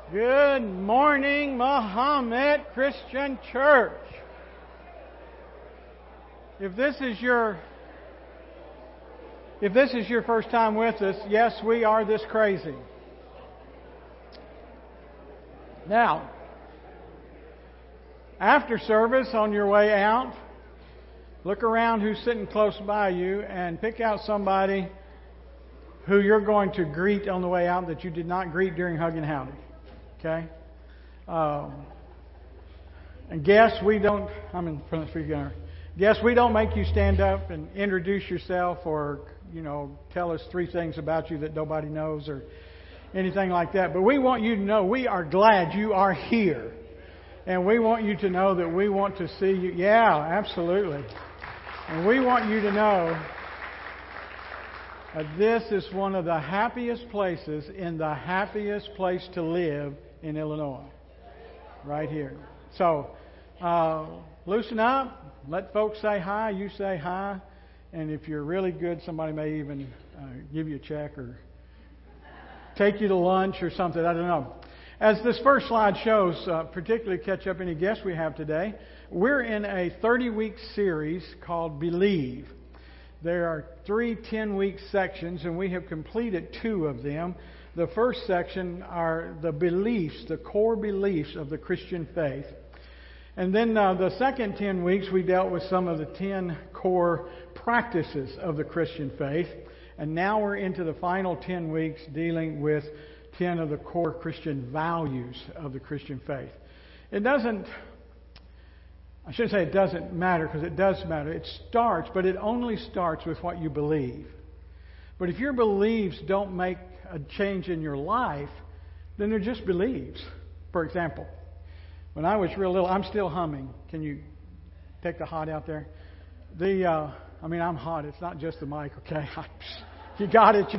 Good morning, Muhammad Christian Church. If this is your first time with us, yes, we are this crazy. Now, after service on your way out, look around who's sitting close by you and pick out somebody who you're going to greet on the way out that you did not greet during Hug and Howdy. Okay? And guess we don't, I'm in front of the speaker. Guess we don't make you stand up and introduce yourself or, tell us 3 things about you that nobody knows or anything like that. But we want you to know we are glad you are here. And we want you to know that we want to see you. Yeah, absolutely. And we want you to know that this is one of the happiest places in the happiest place to live in Illinois. Right here. So, loosen up. Let folks say hi. You say hi. And if you're really good, somebody may even give you a check or take you to lunch or something. I don't know. As this first slide shows, particularly catch up any guests we have today, we're in a 30-week series called Believe. There are 3 10-week sections, and we have completed 2 of them. The first section are the beliefs, the core beliefs of the Christian faith. And then the second 10 weeks, we dealt with some of the 10 core practices of the Christian faith. And now we're into the final 10 weeks dealing with 10 of the core Christian values of the Christian faith. I shouldn't say it doesn't matter, because it does matter. It starts, but it only starts with what you believe. But if your beliefs don't make a change in your life, then they're just beliefs. For example, when I was real little, I'm still humming. Can you take the hot out there? I'm hot. It's not just the mic, okay? You got it,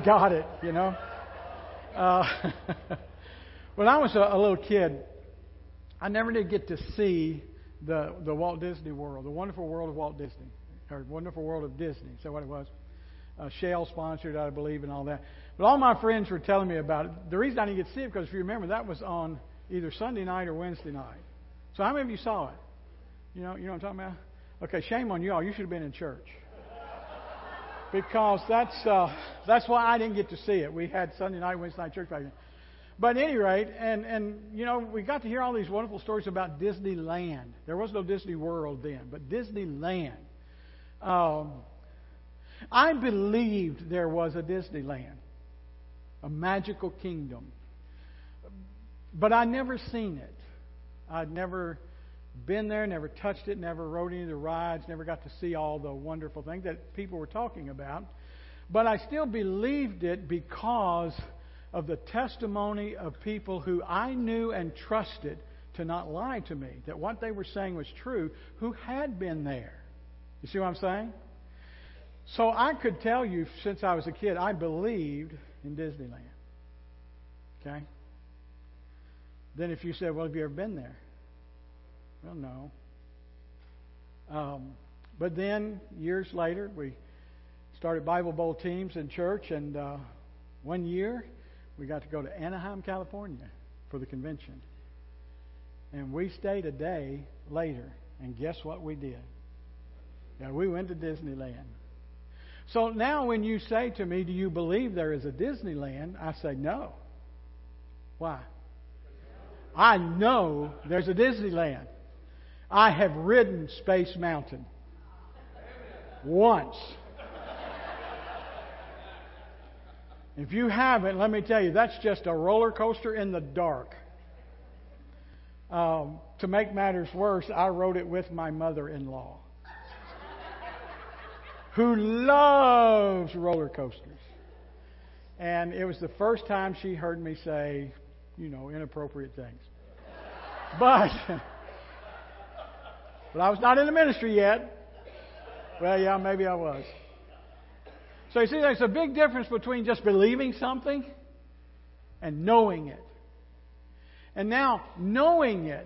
When I was a little kid, I never did get to see the Walt Disney World, the Wonderful World of Walt Disney, or Wonderful World of Disney. Is that what it was? Shell sponsored, I believe, and all that. But all my friends were telling me about it. The reason I didn't get to see it, because if you remember, that was on either Sunday night or Wednesday night. So how many of you saw it? You know what I'm talking about? Okay, shame on you all. You should have been in church. Because that's why I didn't get to see it. We had Sunday night, Wednesday night church back then. But at any rate, and we got to hear all these wonderful stories about Disneyland. There was no Disney World then, but Disneyland. I believed there was a Disneyland, a magical kingdom. But I'd never seen it. I'd never been there, never touched it, never rode any of the rides, never got to see all the wonderful things that people were talking about. But I still believed it because of the testimony of people who I knew and trusted to not lie to me, that what they were saying was true, who had been there. You see what I'm saying? So I could tell you since I was a kid, I believed in Disneyland. Okay? Then if you said, well, have you ever been there? Well, no. But then, years later, we started Bible Bowl teams in church, and one year we got to go to Anaheim, California for the convention. And we stayed a day later, and guess what we did? Yeah, we went to Disneyland. So now when you say to me, do you believe there is a Disneyland? I say no. Why? I know there's a Disneyland. I have ridden Space Mountain once. If you haven't, let me tell you, that's just a roller coaster in the dark. To make matters worse, I rode it with my mother-in-law, who loves roller coasters. And it was the first time she heard me say, inappropriate things. But I was not in the ministry yet. Well, yeah, maybe I was. So you see, there's a big difference between just believing something and knowing it. And now, knowing it,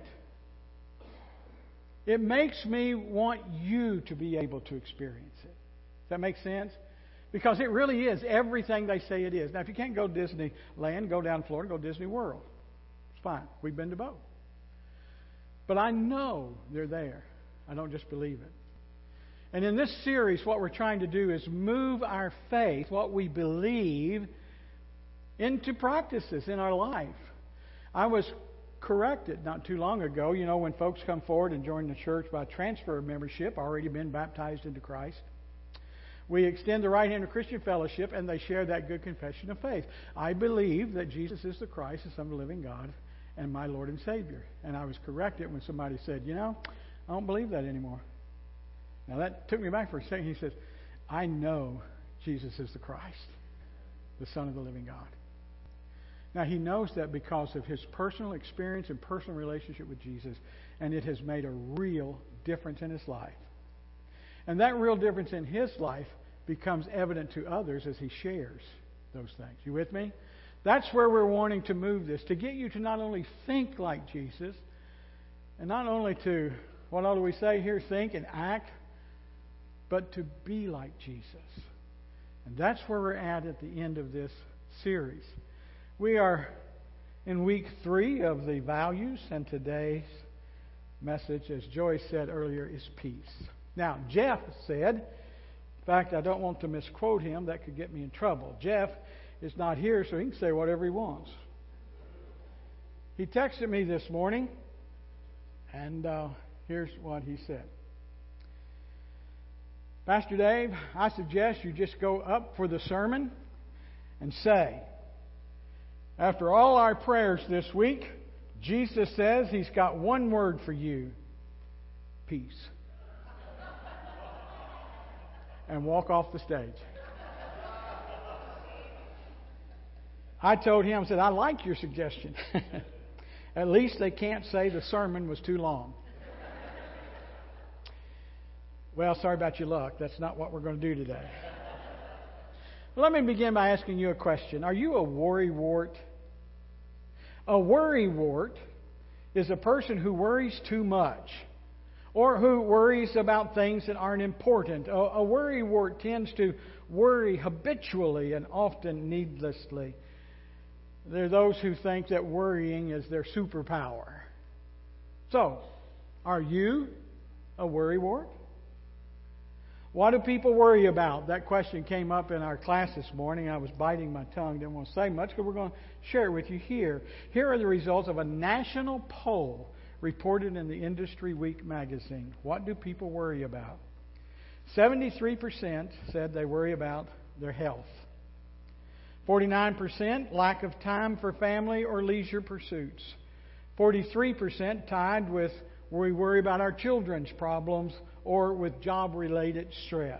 it makes me want you to be able to experience it. Does that make sense? Because it really is everything they say it is. Now, if you can't go to Disneyland, go down to Florida, go to Disney World. It's fine. We've been to both. But I know they're there. I don't just believe it. And in this series, what we're trying to do is move our faith, what we believe, into practices in our life. I was corrected not too long ago, when folks come forward and join the church by transfer of membership, already been baptized into Christ. We extend the right hand of Christian fellowship, and they share that good confession of faith. I believe that Jesus is the Christ, the Son of the living God, and my Lord and Savior. And I was corrected when somebody said, I don't believe that anymore. Now that took me back for a second. He says, I know Jesus is the Christ, the Son of the living God. Now he knows that because of his personal experience and personal relationship with Jesus, and it has made a real difference in his life. And that real difference in his life becomes evident to others as he shares those things. You with me? That's where we're wanting to move this, to get you to not only think like Jesus, and not only to, what all do we say here, think and act, but to be like Jesus. And that's where we're at the end of this series. We are in week 3 of the values, and today's message, as Joy said earlier, is peace. Now, Jeff said, in fact, I don't want to misquote him, that could get me in trouble. Jeff is not here, so he can say whatever he wants. He texted me this morning, and here's what he said. Pastor Dave, I suggest you just go up for the sermon and say, after all our prayers this week, Jesus says He's got one word for you, peace. And walk off the stage. I told him, I said, I like your suggestion. At least they can't say the sermon was too long. Well, sorry about your luck. That's not what we're going to do today. Let me begin by asking you a question. Are you a worrywart? A worrywart is a person who worries too much, or who worries about things that aren't important. A worrywart tends to worry habitually and often needlessly. There are those who think that worrying is their superpower. So, are you a worrywart? What do people worry about? That question came up in our class this morning. I was biting my tongue, didn't want to say much, but we're going to share it with you here. Here are the results of a national poll reported in the Industry Week magazine. What do people worry about? 73% said they worry about their health. 49% lack of time for family or leisure pursuits. 43% tied with we worry about our children's problems or with job-related stress.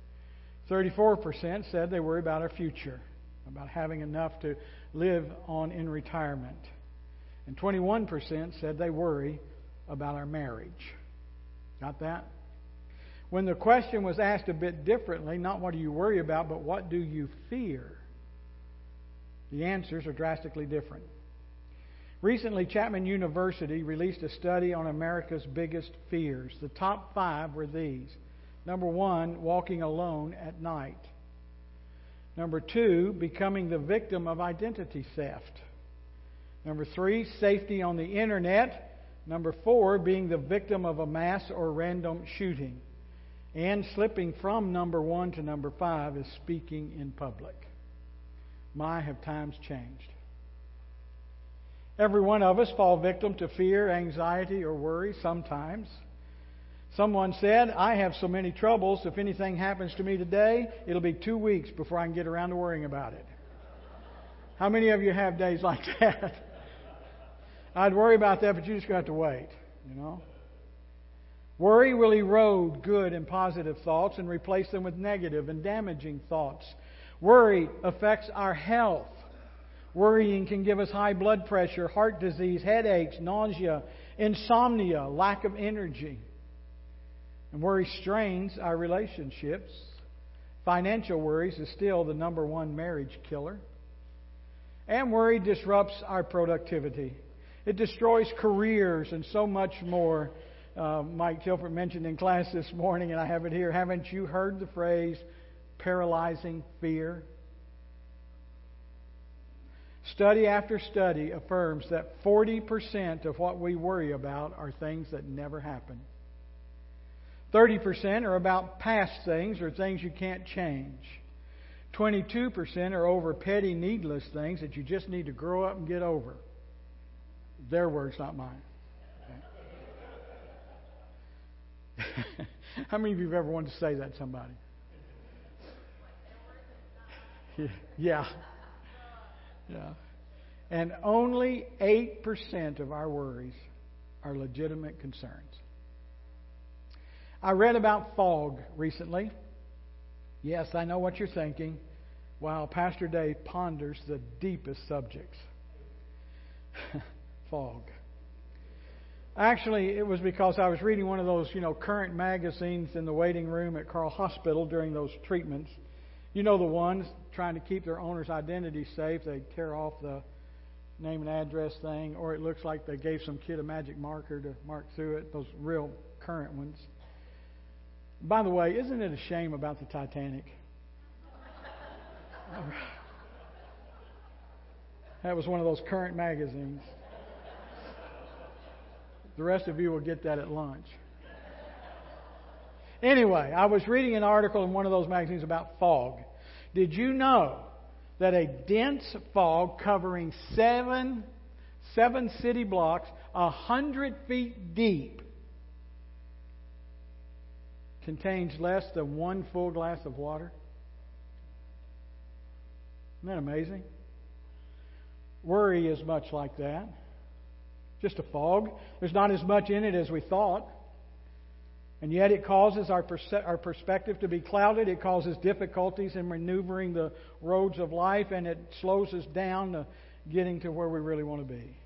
34% said they worry about our future, about having enough to live on in retirement. And 21% said they worry about our marriage. Got that? When the question was asked a bit differently, not what do you worry about, but what do you fear? The answers are drastically different. Recently, Chapman University released a study on America's biggest fears. The top 5 were these. Number 1, walking alone at night. Number 2, becoming the victim of identity theft. Number 3, safety on the internet. Number 4, being the victim of a mass or random shooting. And slipping from number 1 to number 5 is speaking in public. My, have times changed. Every one of us fall victim to fear, anxiety, or worry sometimes. Someone said, I have so many troubles, if anything happens to me today, it'll be 2 weeks before I can get around to worrying about it. How many of you have days like that? I'd worry about that, but you're just going to have to wait, Worry will erode good and positive thoughts and replace them with negative and damaging thoughts. Worry affects our health. Worrying can give us high blood pressure, heart disease, headaches, nausea, insomnia, lack of energy. And worry strains our relationships. Financial worries is still the number 1 marriage killer. And worry disrupts our productivity. It destroys careers and so much more. Mike Tilford mentioned in class this morning, and I have it here. Haven't you heard the phrase, paralyzing fear? Study after study affirms that 40% of what we worry about are things that never happen. 30% are about past things or things you can't change. 22% are over petty, needless things that you just need to grow up and get over. Their words, not mine. Okay. How many of you have ever wanted to say that to somebody? Yeah. Yeah. And only 8% of our worries are legitimate concerns. I read about fog recently. Yes, I know what you're thinking. Wow, Pastor Dave ponders the deepest subjects. Fog. Actually, it was because I was reading one of those, current magazines in the waiting room at Carl Hospital during those treatments. You know the ones trying to keep their owner's identity safe. They tear off the name and address thing, or it looks like they gave some kid a magic marker to mark through it. Those real current ones. By the way, isn't it a shame about the Titanic? That was one of those current magazines. The rest of you will get that at lunch. Anyway, I was reading an article in one of those magazines about fog. Did you know that a dense fog covering seven city blocks, 100 feet deep, contains less than one full glass of water? Isn't that amazing? Worry is much like that. Just a fog. There's not as much in it as we thought. And yet it causes our perspective to be clouded. It causes difficulties in maneuvering the roads of life, and it slows us down to getting to where we really want to be.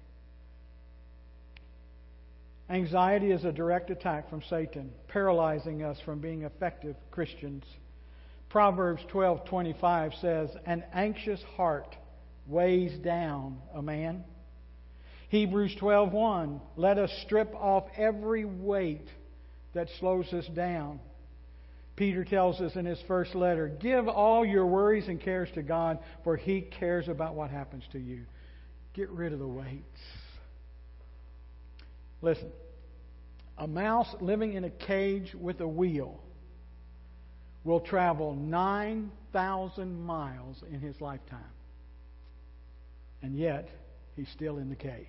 Anxiety is a direct attack from Satan, paralyzing us from being effective Christians. Proverbs 12:25 says, "An anxious heart weighs down a man." Hebrews 12:1, "Let us strip off every weight that slows us down." Peter tells us in his first letter, "Give all your worries and cares to God, for He cares about what happens to you." Get rid of the weights. Listen, a mouse living in a cage with a wheel will travel 9,000 miles in his lifetime. And yet, he's still in the cage.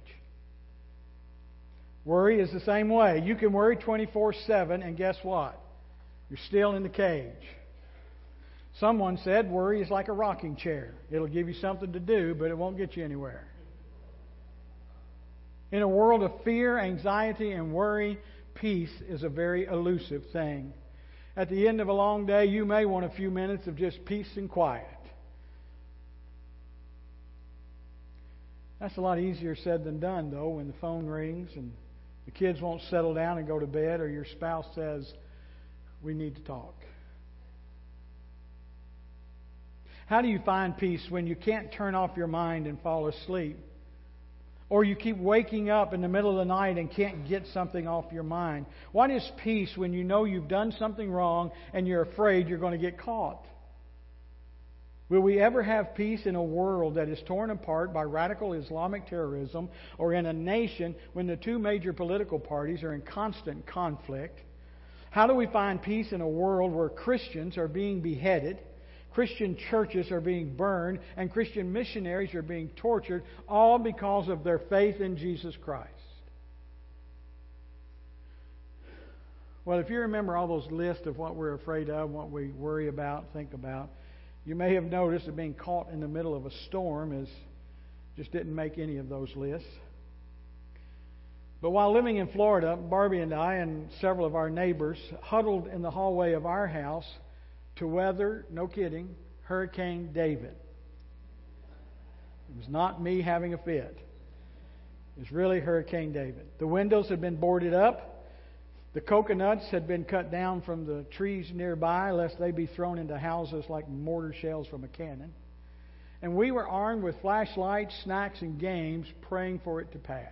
Worry is the same way. You can worry 24/7, and guess what? You're still in the cage. Someone said worry is like a rocking chair. It'll give you something to do, but it won't get you anywhere. In a world of fear, anxiety, and worry, peace is a very elusive thing. At the end of a long day, you may want a few minutes of just peace and quiet. That's a lot easier said than done, though, when the phone rings and the kids won't settle down and go to bed, or your spouse says, "We need to talk." How do you find peace when you can't turn off your mind and fall asleep? Or you keep waking up in the middle of the night and can't get something off your mind? What is peace when you know you've done something wrong and you're afraid you're going to get caught? Will we ever have peace in a world that is torn apart by radical Islamic terrorism, or in a nation when the two major political parties are in constant conflict? How do we find peace in a world where Christians are being beheaded, Christian churches are being burned, and Christian missionaries are being tortured, all because of their faith in Jesus Christ? Well, if you remember all those lists of what we're afraid of, what we worry about, think about, you may have noticed that being caught in the middle of a storm just didn't make any of those lists. But while living in Florida, Barbie and I and several of our neighbors huddled in the hallway of our house to weather, no kidding, Hurricane David. It was not me having a fit. It was really Hurricane David. The windows had been boarded up. The coconuts had been cut down from the trees nearby, lest they be thrown into houses like mortar shells from a cannon. And we were armed with flashlights, snacks, and games, praying for it to pass.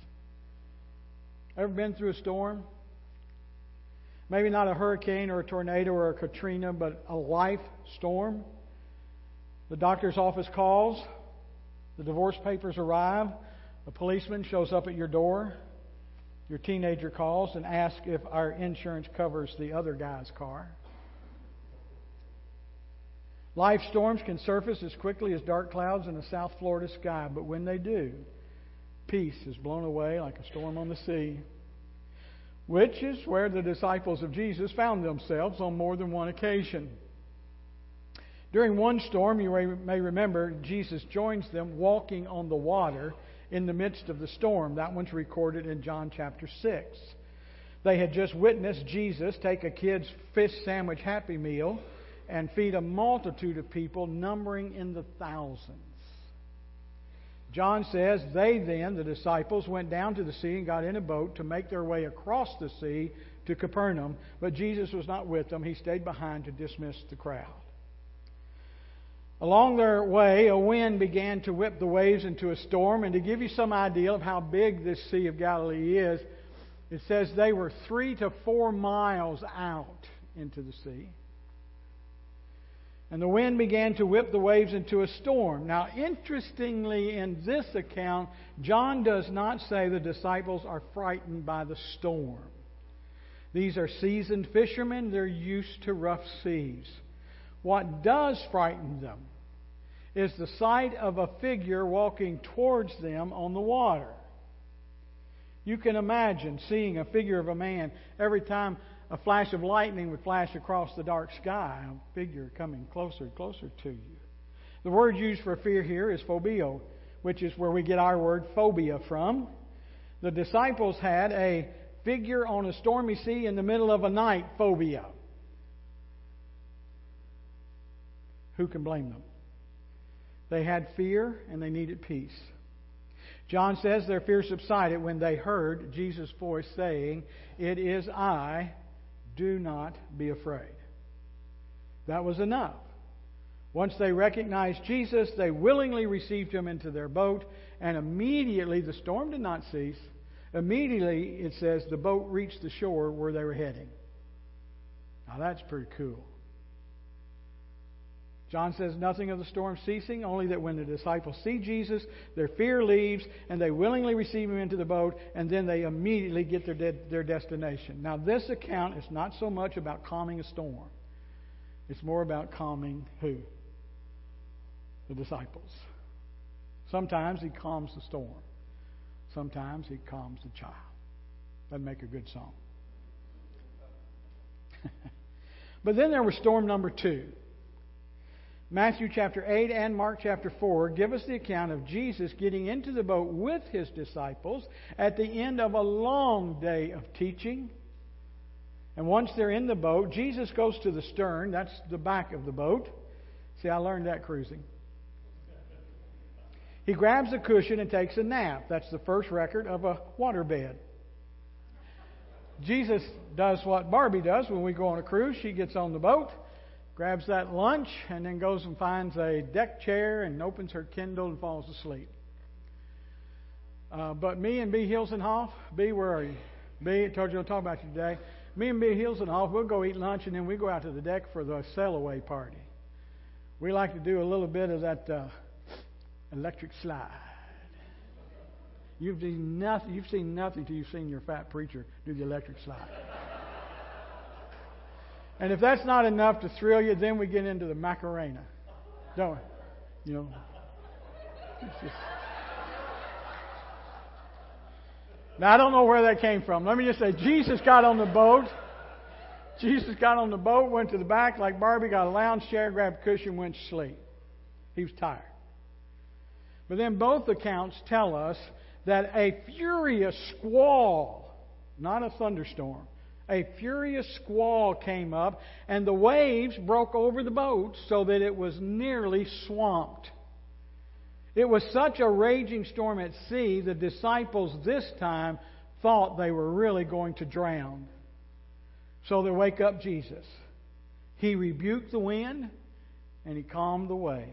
Ever been through a storm? Maybe not a hurricane or a tornado or a Katrina, but a life storm. The doctor's office calls. The divorce papers arrive. A policeman shows up at your door. Your teenager calls and asks if our insurance covers the other guy's car. Life storms can surface as quickly as dark clouds in a South Florida sky, but when they do, peace is blown away like a storm on the sea, which is where the disciples of Jesus found themselves on more than one occasion. During one storm, you may remember, Jesus joins them walking on the water in the midst of the storm. That one's recorded in John chapter 6. They had just witnessed Jesus take a kid's fish sandwich Happy Meal and feed a multitude of people numbering in the thousands. John says, they then, the disciples, went down to the sea and got in a boat to make their way across the sea to Capernaum, but Jesus was not with them. He stayed behind to dismiss the crowd. Along their way, a wind began to whip the waves into a storm, and to give you some idea of how big this Sea of Galilee is, it says they were 3 to 4 miles out into the sea. And the wind began to whip the waves into a storm. Now, interestingly, in this account, John does not say the disciples are frightened by the storm. These are seasoned fishermen. They're used to rough seas. What does frighten them is the sight of a figure walking towards them on the water. You can imagine seeing a figure of a man every time a flash of lightning would flash across the dark sky, a figure coming closer and closer to you. The word used for fear here is phobeo, which is where we get our word phobia from. The disciples had a figure on a stormy sea in the middle of a night phobia. Who can blame them? They had fear and they needed peace. John says their fear subsided when they heard Jesus' voice saying, "It is I, do not be afraid." That was enough. Once they recognized Jesus, they willingly received Him into their boat, and immediately the storm did not cease. Immediately, it says, the boat reached the shore where they were heading. Now that's pretty cool. John says nothing of the storm ceasing, only that when the disciples see Jesus, their fear leaves, and they willingly receive Him into the boat, and then they immediately get their destination. Now, this account is not so much about calming a storm. It's more about calming who? The disciples. Sometimes He calms the storm. Sometimes He calms the child. That'd make a good song. But then there was storm number 2. Matthew chapter 8 and Mark chapter 4 give us the account of Jesus getting into the boat with His disciples at the end of a long day of teaching. And once they're in the boat, Jesus goes to the stern. That's the back of the boat. See, I learned that cruising. He grabs a cushion and takes a nap. That's the first record of a waterbed. Jesus does what Barbie does when we go on a cruise. She gets on the boat, grabs that lunch, and then goes and finds a deck chair and opens her Kindle and falls asleep. But me and B. Hilsenhoff, B, where are you? B, I told you I'll talk about you today. Me and B. Hilsenhoff, we'll go eat lunch, and then we go out to the deck for the sail-away party. We like to do a little bit of that electric slide. You've seen nothing till you've seen your fat preacher do the electric slide. And if that's not enough to thrill you, then we get into the Macarena. Don't we? You know. Now, I don't know where that came from. Let me just say, Jesus got on the boat. Jesus got on the boat, went to the back like Barbie, got a lounge chair, grabbed a cushion, went to sleep. He was tired. But then both accounts tell us that a furious squall, not a thunderstorm, a furious squall came up, and the waves broke over the boat so that it was nearly swamped. It was such a raging storm at sea, the disciples this time thought they were really going to drown. So they wake up Jesus. He rebuked the wind, and He calmed the waves.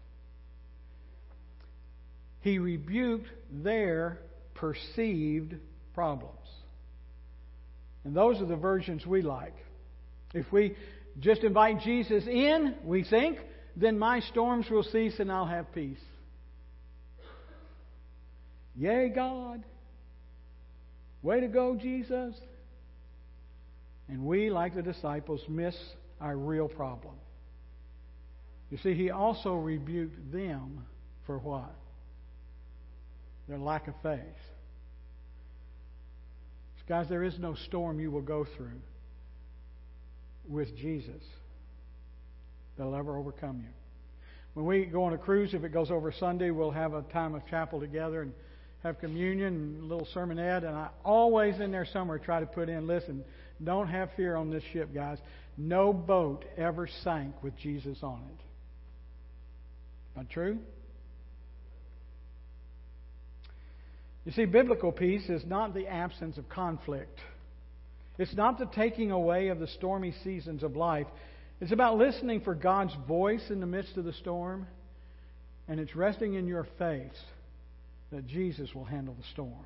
He rebuked their perceived problems. And those are the versions we like. If we just invite Jesus in, we think, then my storms will cease and I'll have peace. Yay, God. Way to go, Jesus. And we, like the disciples, miss our real problem. You see, He also rebuked them for what? Their lack of faith. Guys, there is no storm you will go through with Jesus that'll ever overcome you. When we go on a cruise, if it goes over Sunday, we'll have a time of chapel together and have communion and a little sermonette. And I always in there somewhere try to put in, listen, don't have fear on this ship, guys. No boat ever sank with Jesus on it. Not true? You see, biblical peace is not the absence of conflict. It's not the taking away of the stormy seasons of life. It's about listening for God's voice in the midst of the storm, and it's resting in your faith that Jesus will handle the storm.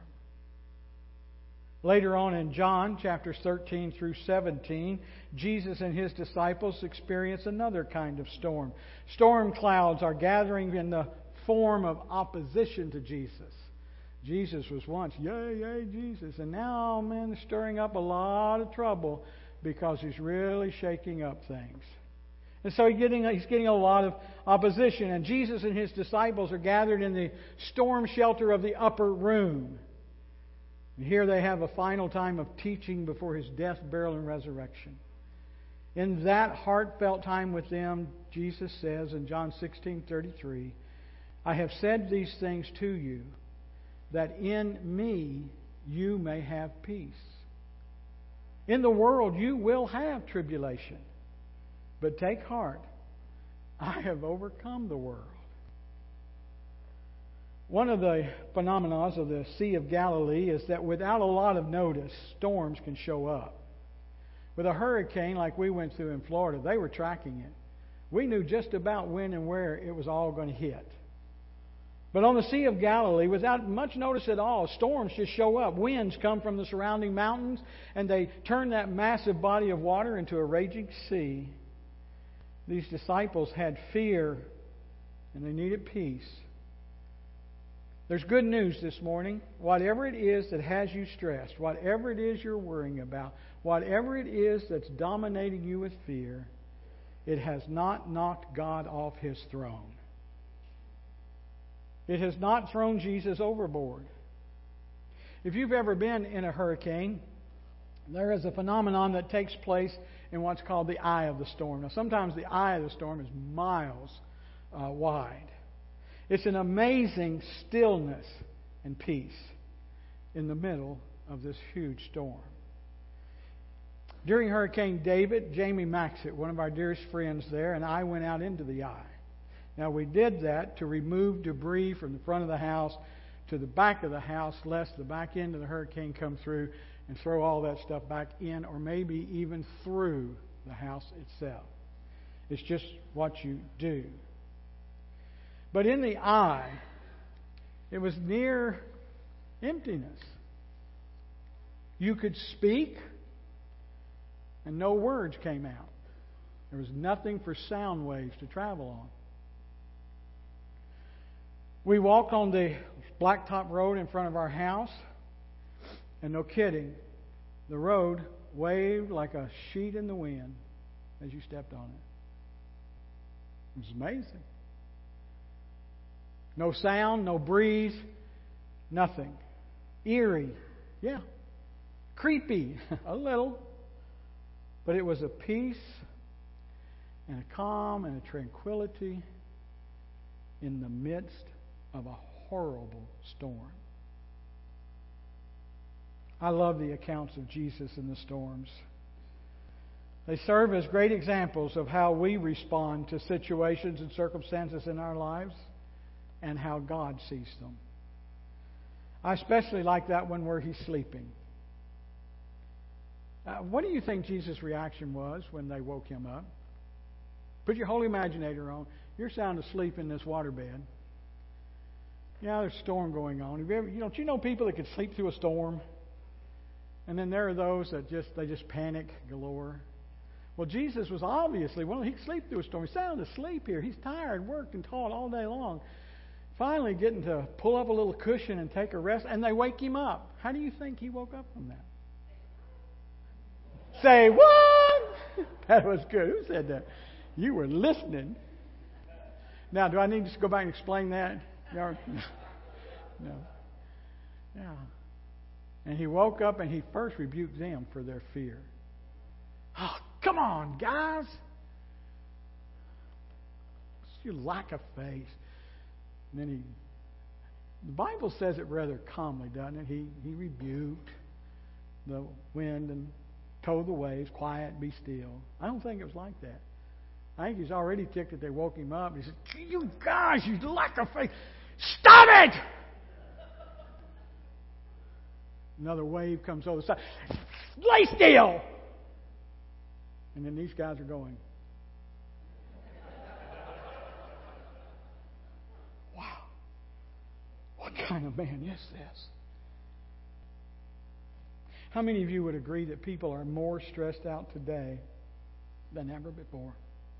Later on in John chapters 13 through 17, Jesus and His disciples experience another kind of storm. Storm clouds are gathering in the form of opposition to Jesus. Jesus was once, yay, yay, Jesus. And now, man, they're stirring up a lot of trouble because He's really shaking up things. And so He's getting a lot of opposition. And Jesus and His disciples are gathered in the storm shelter of the upper room. And here they have a final time of teaching before His death, burial, and resurrection. In that heartfelt time with them, Jesus says in John 16:33, I have said these things to you, that in me you may have peace. In the world you will have tribulation. But take heart, I have overcome the world. One of the phenomena of the Sea of Galilee is that without a lot of notice, storms can show up. With a hurricane like we went through in Florida, they were tracking it. We knew just about when and where it was all going to hit. But on the Sea of Galilee, without much notice at all, storms just show up. Winds come from the surrounding mountains, and they turn that massive body of water into a raging sea. These disciples had fear, and they needed peace. There's good news this morning. Whatever it is that has you stressed, whatever it is you're worrying about, whatever it is that's dominating you with fear, it has not knocked God off His throne. It has not thrown Jesus overboard. If you've ever been in a hurricane, there is a phenomenon that takes place in what's called the eye of the storm. Now, sometimes the eye of the storm is miles wide. It's an amazing stillness and peace in the middle of this huge storm. During Hurricane David, Jamie Maxett, one of our dearest friends there, and I went out into the eye. Now, we did that to remove debris from the front of the house to the back of the house, lest the back end of the hurricane come through and throw all that stuff back in, or maybe even through the house itself. It's just what you do. But in the eye, it was near emptiness. You could speak, and no words came out. There was nothing for sound waves to travel on. We walked on the blacktop road in front of our house, and no kidding, the road waved like a sheet in the wind as you stepped on it. It was amazing. No sound, no breeze, nothing. Eerie, yeah. Creepy, a little. But it was a peace and a calm and a tranquility in the midst of a horrible storm. I love the accounts of Jesus in the storms. They serve as great examples of how we respond to situations and circumstances in our lives and how God sees them. I especially like that one where He's sleeping. What do you think Jesus' reaction was when they woke Him up? Put your holy imaginator on. You're sound asleep in this waterbed. Yeah, there's a storm going on. Don't you know people that could sleep through a storm? And then there are those that just panic galore. Well, Jesus was obviously, he could sleep through a storm. He's sound asleep here. He's tired, worked and taught all day long. finally getting to pull up a little cushion and take a rest, and they wake him up. How do you think he woke up from that? Say what? That was good. Who said that? You were listening. Now, do I need to go back and explain that? No. Yeah. And he woke up and he first rebuked them for their fear. Oh, come on, guys. It's your lack of faith. And then the Bible says it rather calmly, doesn't it? He rebuked the wind and told the waves, quiet, be still. I don't think it was like that. I think he's already ticked that they woke him up. He said, you guys, you lack of faith. Stop it! Another wave comes over the side. Lay still! And then these guys are going, wow, what kind of man is this? How many of you would agree that people are more stressed out today than ever before?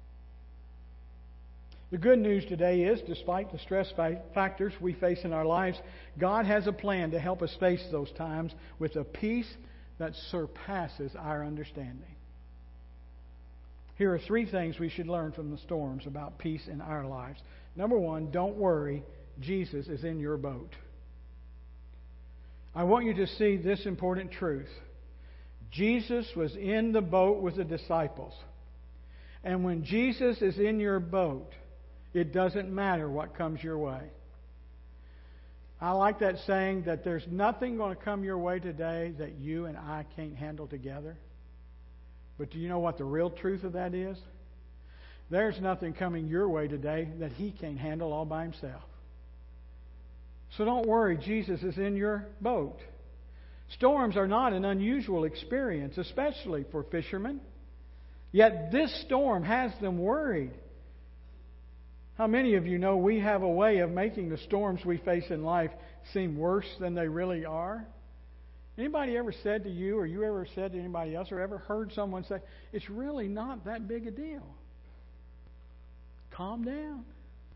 The good news today is, despite the stress factors we face in our lives, God has a plan to help us face those times with a peace that surpasses our understanding. Here are 3 things we should learn from the storms about peace in our lives. Number 1, don't worry. Jesus is in your boat. I want you to see this important truth. Jesus was in the boat with the disciples. And when Jesus is in your boat, it doesn't matter what comes your way. I like that saying that there's nothing going to come your way today that you and I can't handle together. But do you know what the real truth of that is? There's nothing coming your way today that He can't handle all by Himself. So don't worry, Jesus is in your boat. Storms are not an unusual experience, especially for fishermen. Yet this storm has them worried. How many of you know we have a way of making the storms we face in life seem worse than they really are? Anybody ever said to you, or you ever said to anybody else, or ever heard someone say, it's really not that big a deal? Calm down.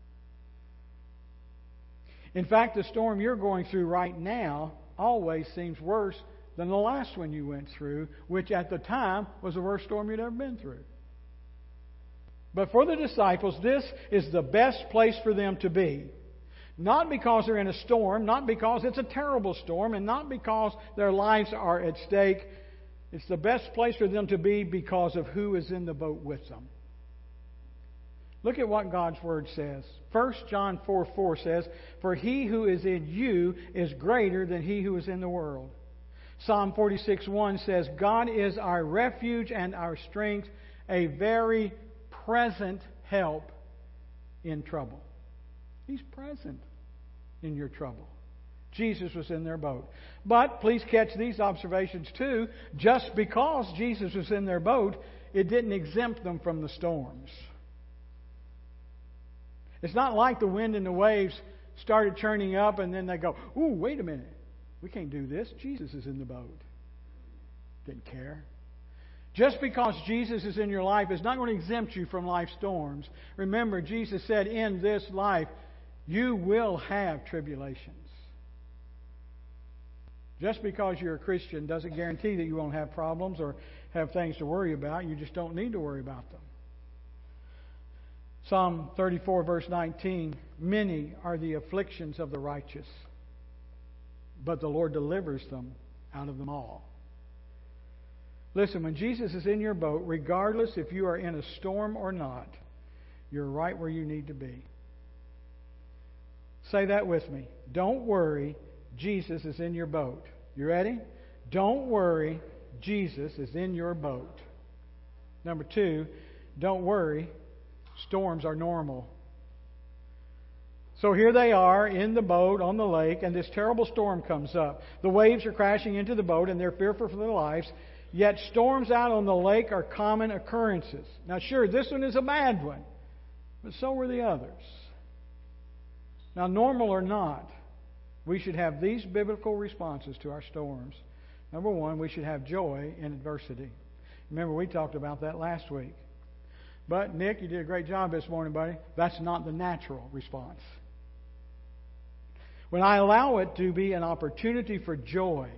In fact, the storm you're going through right now always seems worse than the last one you went through, which at the time was the worst storm you'd ever been through. But for the disciples, this is the best place for them to be. Not because they're in a storm, not because it's a terrible storm, and not because their lives are at stake. It's the best place for them to be because of who is in the boat with them. Look at what God's Word says. 1 John 4:4 says, for he who is in you is greater than he who is in the world. Psalm 46:1 says, God is our refuge and our strength, a very present help in trouble. He's present in your trouble. Jesus was in their boat. But please catch these observations too. Just because Jesus was in their boat, it didn't exempt them from the storms. It's not like the wind and the waves started churning up and then they go, ooh, wait a minute. We can't do this. Jesus is in the boat. Didn't care. Just because Jesus is in your life is not going to exempt you from life's storms. Remember, Jesus said, in this life, you will have tribulations. Just because you're a Christian doesn't guarantee that you won't have problems or have things to worry about. You just don't need to worry about them. Psalm 34, verse 19, many are the afflictions of the righteous, but the Lord delivers them out of them all. Listen, when Jesus is in your boat, regardless if you are in a storm or not, you're right where you need to be. Say that with me. Don't worry, Jesus is in your boat. You ready? Don't worry, Jesus is in your boat. Number 2, don't worry, storms are normal. So here they are in the boat on the lake, and this terrible storm comes up. The waves are crashing into the boat, and they're fearful for their lives. Yet storms out on the lake are common occurrences. Now, sure, this one is a bad one, but so were the others. Now, normal or not, we should have these biblical responses to our storms. Number 1, we should have joy in adversity. Remember, we talked about that last week. But, Nick, you did a great job this morning, buddy. That's not the natural response. When I allow it to be an opportunity for joy,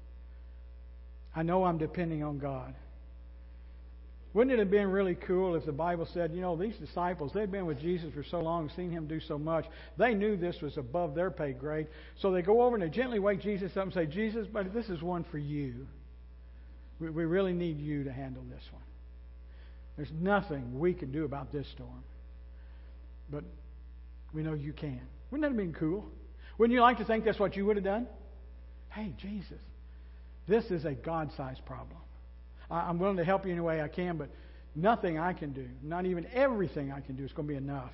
I know I'm depending on God. Wouldn't it have been really cool if the Bible said, these disciples, they'd been with Jesus for so long, seen Him do so much, they knew this was above their pay grade. So they go over and they gently wake Jesus up and say, Jesus, but this is one for you. We really need you to handle this one. There's nothing we can do about this storm. But we know you can. Wouldn't that have been cool? Wouldn't you like to think that's what you would have done? Hey, Jesus, this is a God-sized problem. I'm willing to help you any way I can, but nothing I can do, not even everything I can do, is going to be enough.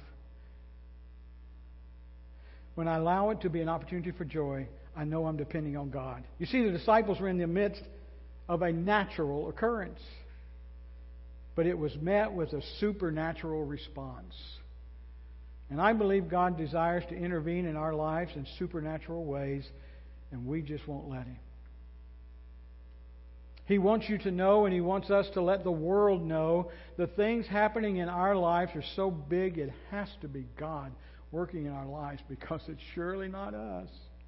When I allow it to be an opportunity for joy, I know I'm depending on God. You see, the disciples were in the midst of a natural occurrence, but it was met with a supernatural response. And I believe God desires to intervene in our lives in supernatural ways, and we just won't let Him. He wants you to know, and He wants us to let the world know, the things happening in our lives are so big it has to be God working in our lives, because it's surely not us.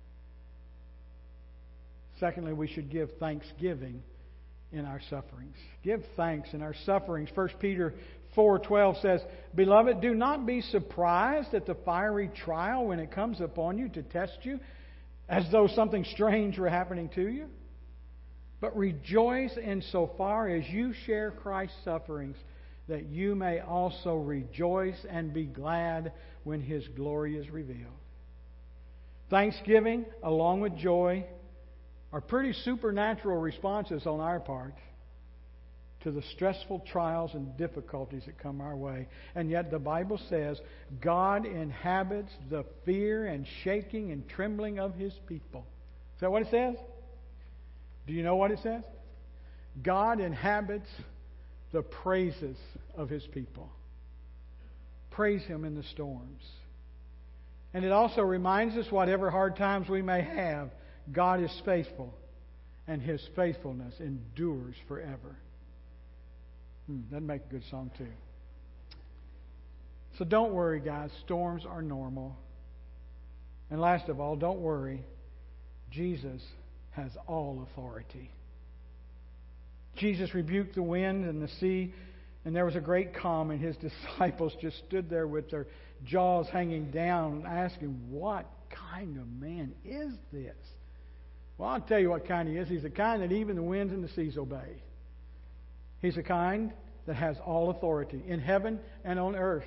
Secondly, we should give thanksgiving in our sufferings. Give thanks in our sufferings. 1 Peter 4:12 says, Beloved, do not be surprised at the fiery trial when it comes upon you to test you, as though something strange were happening to you. But rejoice insofar as you share Christ's sufferings, that you may also rejoice and be glad when His glory is revealed. Thanksgiving, along with joy, are pretty supernatural responses on our part to the stressful trials and difficulties that come our way. And yet the Bible says God inhabits the fear and shaking and trembling of His people. Is that what it says? Do you know what it says? God inhabits the praises of His people. Praise Him in the storms. And it also reminds us, whatever hard times we may have, God is faithful, and His faithfulness endures forever. That'd make a good song too. So don't worry, guys. Storms are normal. And last of all, don't worry. Jesus has all authority. Jesus rebuked the wind and the sea, and there was a great calm, and His disciples just stood there with their jaws hanging down, asking, what kind of man is this? Well, I'll tell you what kind He is. He's the kind that even the winds and the seas obey. He's the kind that has all authority in heaven and on earth.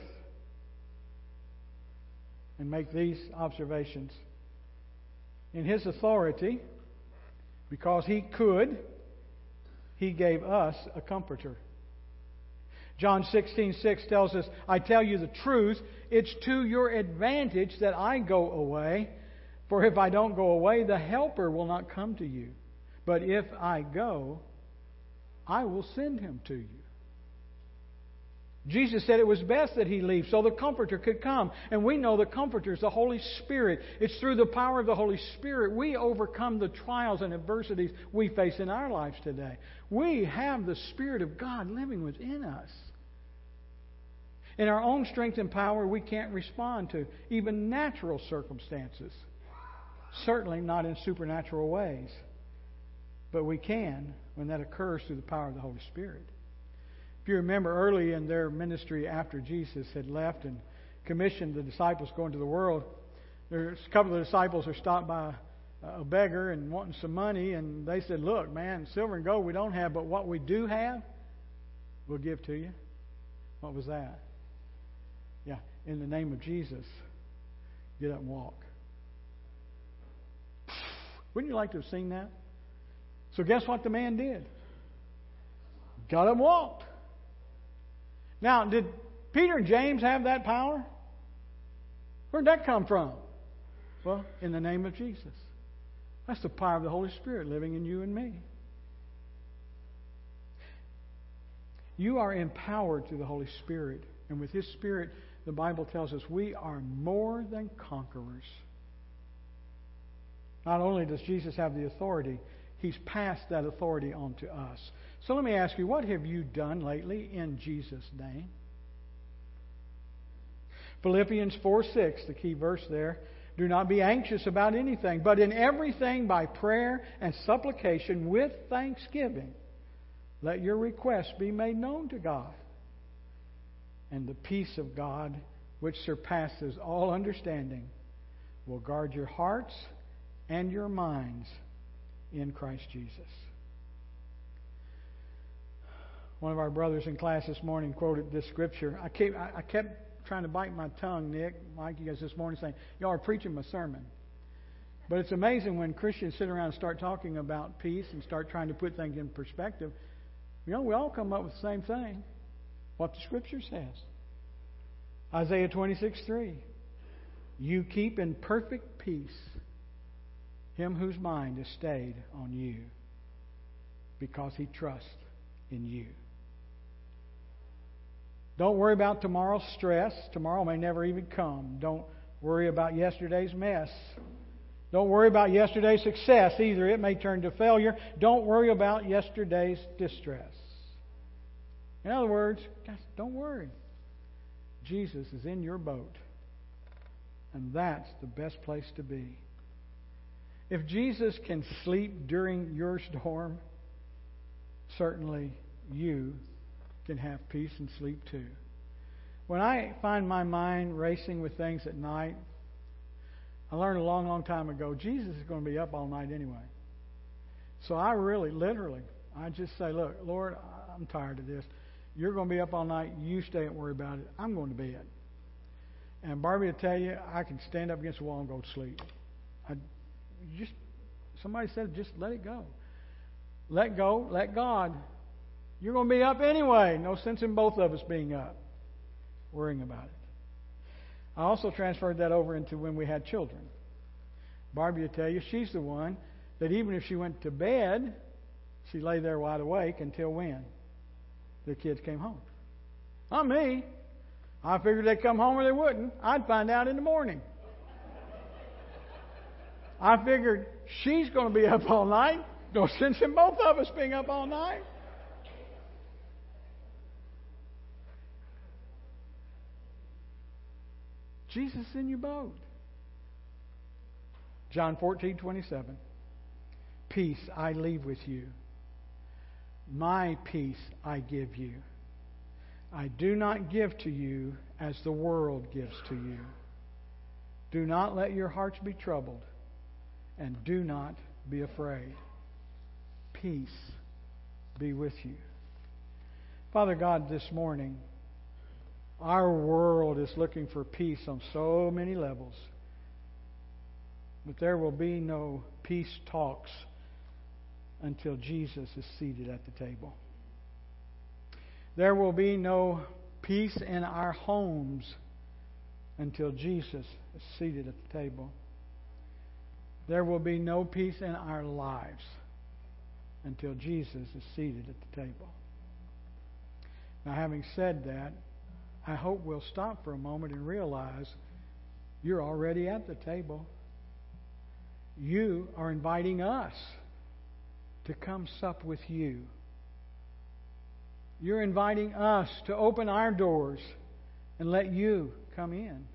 And make these observations. In His authority, because He could, He gave us a comforter. John 16:6 tells us, I tell you the truth, it's to your advantage that I go away. For if I don't go away, the Helper will not come to you. But if I go, I will send Him to you. Jesus said it was best that He leave so the Comforter could come. And we know the Comforter is the Holy Spirit. It's through the power of the Holy Spirit we overcome the trials and adversities we face in our lives today. We have the Spirit of God living within us. In our own strength and power, we can't respond to even natural circumstances. Certainly not in supernatural ways. But we can when that occurs through the power of the Holy Spirit. If you remember early in their ministry after Jesus had left and commissioned the disciples going to the world, there's a couple of disciples are stopped by a beggar and wanting some money, and they said, look, man, silver and gold we don't have, but what we do have, we'll give to you. What was that? Yeah, in the name of Jesus, get up and walk. Wouldn't you like to have seen that? So guess what the man did? Got up and walked. Now, did Peter and James have that power? Where'd that come from? Well, in the name of Jesus. That's the power of the Holy Spirit living in you and me. You are empowered through the Holy Spirit. And with His Spirit, the Bible tells us we are more than conquerors. Not only does Jesus have the authority, He's passed that authority on to us. So let me ask you, what have you done lately in Jesus' name? Philippians 4:6, the key verse there. Do not be anxious about anything, but in everything by prayer and supplication with thanksgiving, let your requests be made known to God. And the peace of God, which surpasses all understanding, will guard your hearts and your minds in Christ Jesus. One of our brothers in class this morning quoted this scripture. I kept trying to bite my tongue, Nick, Mike, you guys this morning, saying, y'all are preaching my sermon. But it's amazing when Christians sit around and start talking about peace and start trying to put things in perspective. We all come up with the same thing. What the Scripture says. Isaiah 26:3. You keep in perfect peace him whose mind is stayed on you, because he trusts in you. Don't worry about tomorrow's stress. Tomorrow may never even come. Don't worry about yesterday's mess. Don't worry about yesterday's success either. It may turn to failure. Don't worry about yesterday's distress. In other words, guys, don't worry. Jesus is in your boat. And that's the best place to be. If Jesus can sleep during your storm, certainly you can have peace and sleep too. When I find my mind racing with things at night, I learned a long, long time ago, Jesus is going to be up all night anyway. So I really, literally, I just say, look, Lord, I'm tired of this. You're going to be up all night. You stay and worry about it. I'm going to bed. And Barbie will tell you, I can stand up against the wall and go to sleep. Somebody said, just let it go. Let go, let God. You're going to be up anyway. No sense in both of us being up, worrying about it. I also transferred that over into when we had children. Barbie will tell you, she's the one that even if she went to bed, she lay there wide awake until when? The kids came home. Not me. I figured they'd come home or they wouldn't. I'd find out in the morning. I figured she's going to be up all night. No sense in both of us being up all night. Jesus is in your boat. John 14:27. Peace I leave with you. My peace I give you. I do not give to you as the world gives to you. Do not let your hearts be troubled, and do not be afraid. Peace be with you. Father God, this morning, our world is looking for peace on so many levels. But there will be no peace talks until Jesus is seated at the table. There will be no peace in our homes until Jesus is seated at the table. There will be no peace in our lives until Jesus is seated at the table. Now, having said that, I hope we'll stop for a moment and realize you're already at the table. You are inviting us to come sup with you. You're inviting us to open our doors and let you come in.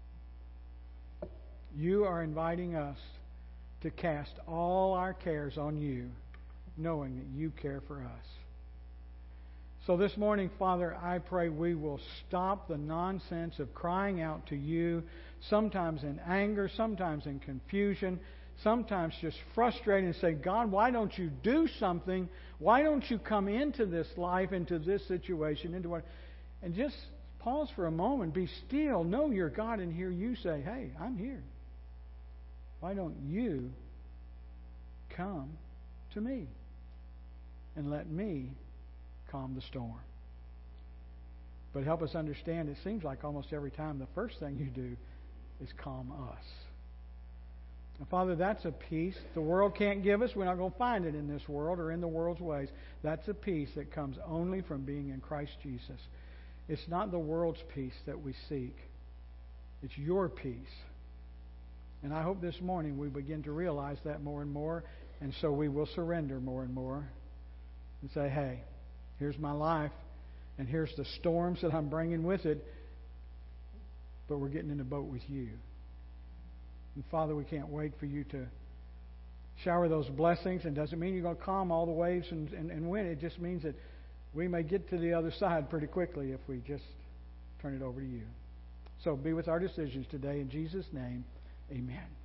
You are inviting us to cast all our cares on you, knowing that you care for us. So this morning, Father, I pray we will stop the nonsense of crying out to you, sometimes in anger, sometimes in confusion, sometimes just frustrated, and say, God, why don't you do something? Why don't you come into this life, into this situation, into what? And just pause for a moment, be still, know you're God, and hear you say, hey, I'm here. Why don't you come to me and let me calm the storm? But help us understand, it seems like almost every time the first thing you do is calm us. And Father, that's a peace the world can't give us. We're not going to find it in this world or in the world's ways. That's a peace that comes only from being in Christ Jesus. It's not the world's peace that we seek. It's your peace. And I hope this morning we begin to realize that more and more, and so we will surrender more and more and say, hey, here's my life, and here's the storms that I'm bringing with it, but we're getting in the boat with you. And Father, we can't wait for you to shower those blessings. And doesn't mean you're going to calm all the waves and win. It just means that we may get to the other side pretty quickly if we just turn it over to you. So be with our decisions today. In Jesus' name, amen.